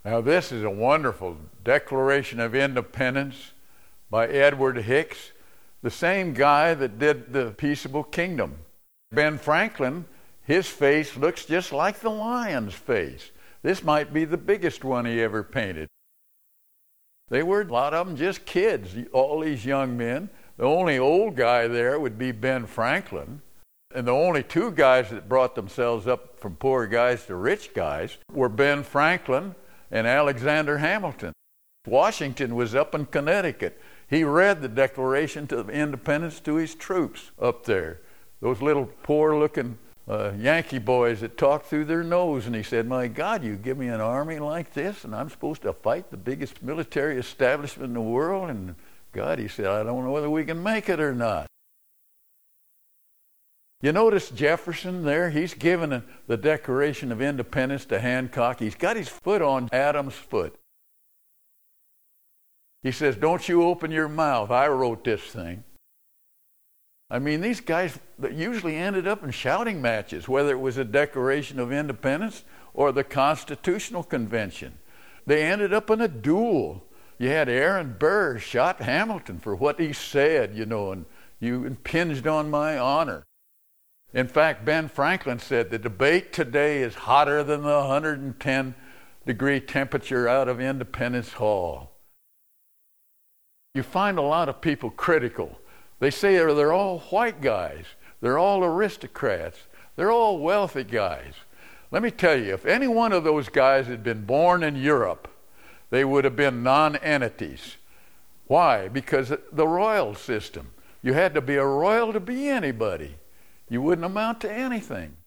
Now, this is a wonderful Declaration of Independence by Edward Hicks, the same guy that did the Peaceable Kingdom. Ben Franklin, his face looks just like the lion's face. This might be the biggest one he ever painted. They were, a lot of them, just kids, all these young men. The only old guy there would be Ben Franklin. And the only two guys that brought themselves up from poor guys to rich guys were Ben Franklin and Alexander Hamilton. Washington was up in Connecticut. He read the Declaration of Independence to his troops up there. Those little poor-looking Yankee boys that talked through their nose. And he said, my God, you give me an army like this and I'm supposed to fight the biggest military establishment in the world? And God, he said, I don't know whether we can make it or not. You notice Jefferson there, he's given the Declaration of Independence to Hancock. He's got his foot on Adam's foot. He says, don't you open your mouth. I wrote this thing. I mean, these guys that usually ended up in shouting matches, whether it was a Declaration of Independence or the Constitutional Convention. They ended up in a duel. You had Aaron Burr shot Hamilton for what he said, and you impinged on my honor. In fact, Ben Franklin said, the debate today is hotter than the 110-degree temperature out of Independence Hall. You find a lot of people critical. They say they're all white guys. They're all aristocrats. They're all wealthy guys. Let me tell you, if any one of those guys had been born in Europe, they would have been non-entities. Why? Because the royal system. You had to be a royal to be anybody. You wouldn't amount to anything.